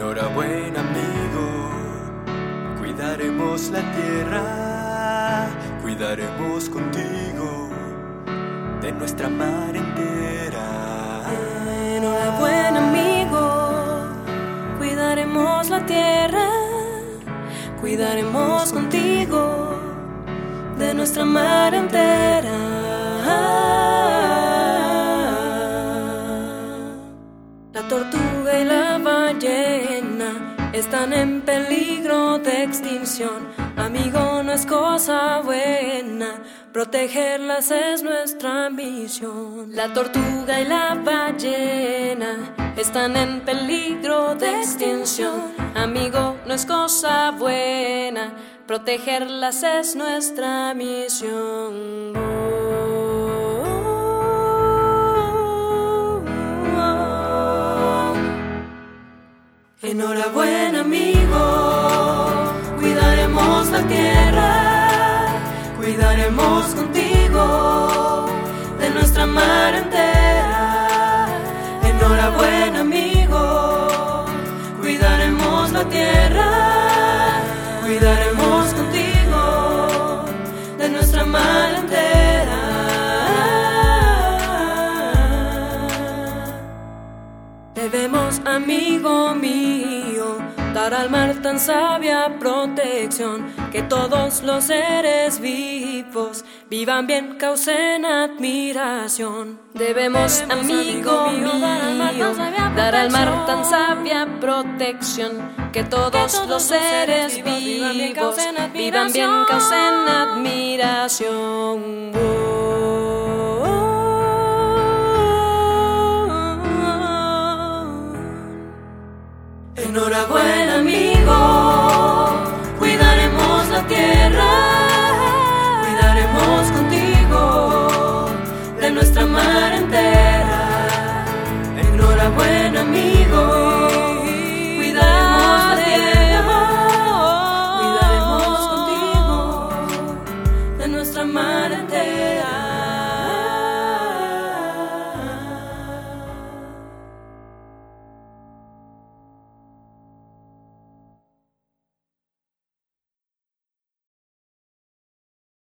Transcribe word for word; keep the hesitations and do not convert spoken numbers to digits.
Enhorabuena, amigo, cuidaremos la tierra, cuidaremos contigo de nuestra mar entera. Enhorabuena, amigo, cuidaremos la tierra, cuidaremos contigo de nuestra mar entera. La tortuga y la ballena están en peligro de extinción. Amigo, no es cosa buena, protegerlas es nuestra misión. La tortuga y la ballena están en peligro de extinción. Amigo, no es cosa buena, protegerlas es nuestra misión. Enhorabuena, amigo, cuidaremos la tierra, cuidaremos contigo de nuestra mar entera. Enhorabuena, amigo, cuidaremos la tierra, cuidaremos contigo de nuestra mar entera. Debemos, amigo mío, dar al mar tan sabia protección, que todos los seres vivos vivan bien, causen admiración. Debemos, amigo mío, dar al mar tan sabia protección, que todos los seres vivos vivan bien, causen admiración.